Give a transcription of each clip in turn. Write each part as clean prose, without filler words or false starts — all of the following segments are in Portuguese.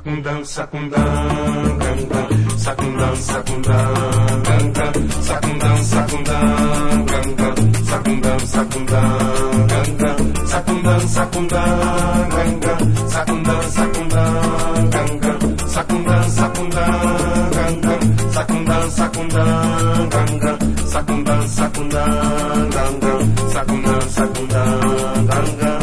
Sacundam, sacundam, ganga. Sacundam, sacundam, ganga. Sacundam, sacundam, ganga. Sacundam, sacundam, ganga. Sacundam, sacundam, ganga. Sacundam, sacundam, ganga. Sacundam, sacundam, ganga. Sacundam, sacundam, ganga. Sacundam, sacundam, ganga. Sacundam, sacundam, ganga.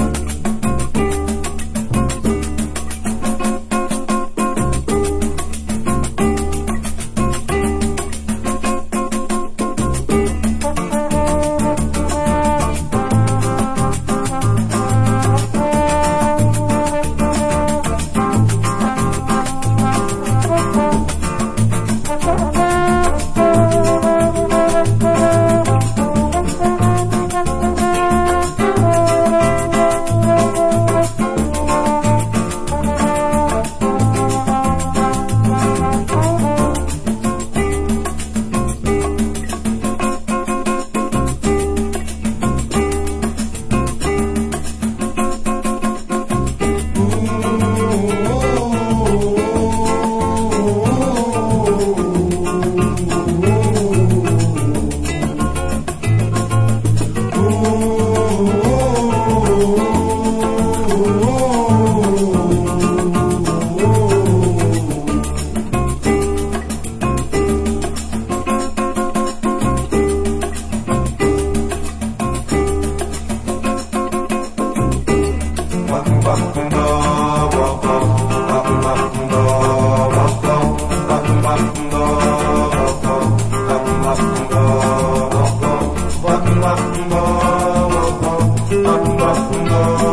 Bum, bum, bum,